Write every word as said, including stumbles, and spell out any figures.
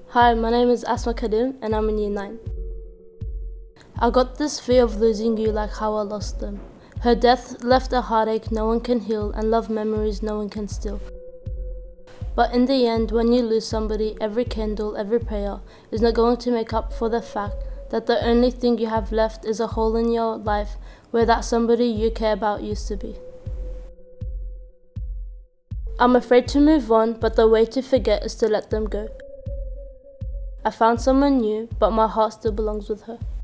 Hi, my name is Asma Kadim and I'm in year nine. I got this fear of losing you like how I lost them. Her death left a heartache no one can heal and love memories no one can steal. But in the end, when you lose somebody, every candle, every prayer is not going to make up for the fact that the only thing you have left is a hole in your life where that somebody you care about used to be. I'm afraid to move on, but the way to forget is to let them go. I found someone new, but my heart still belongs with her.